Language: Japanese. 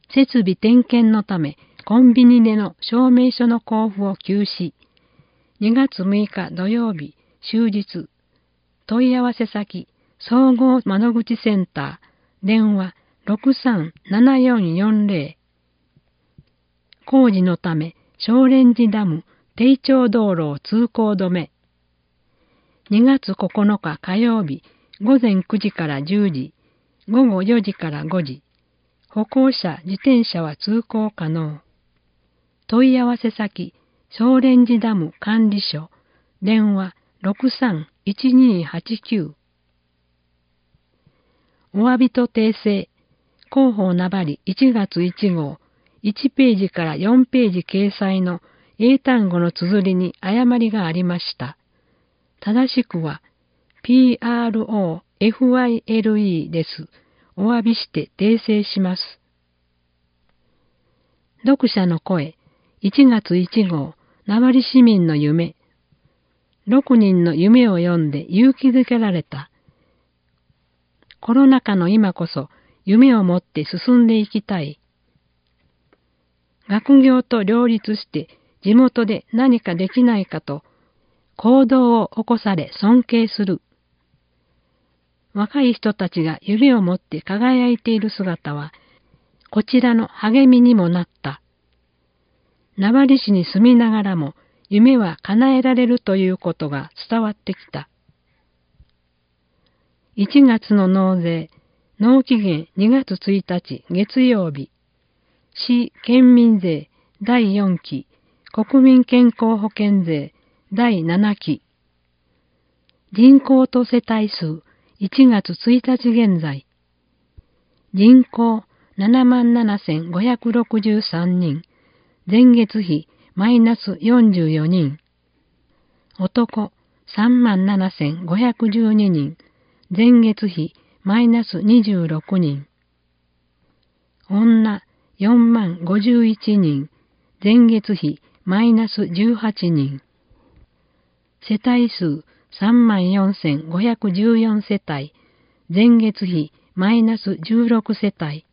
設備点検のためコンビニでの証明書の交付を休止。2月6日土曜日、終日。問い合わせ先、総合窓口センター、電話637440。工事のため、小蓮寺ダム、定町道路を通行止め。2月9日火曜日、午前9時から10時、午後4時から5時。歩行者、自転車は通行可能。問い合わせ先、小蓮寺ダム管理所、電話631289。お詫びと訂正、広報名張1月1号、1ページから4ページ掲載の英単語の綴りに誤りがありました。正しくは、PROFILE です。お詫びして訂正します。読者の声、1月1号、名張市民の夢。6人の夢を読んで勇気づけられた。コロナ禍の今こそ夢を持って進んでいきたい。学業と両立して地元で何かできないかと行動を起こされ尊敬する。若い人たちが夢を持って輝いている姿は、こちらの励みにもなった。名張市に住みながらも夢は叶えられるということが伝わってきた。1月の納税、納期限2月1日月曜日、市県民税第4期、国民健康保険税第7期。人口と世帯数1月1日現在。人口77,563人。前月比マイナス44人。男37,512人。前月比マイナス26人。女40,051人。前月比マイナス18人。世帯数34,514世帯。前月比マイナス16世帯。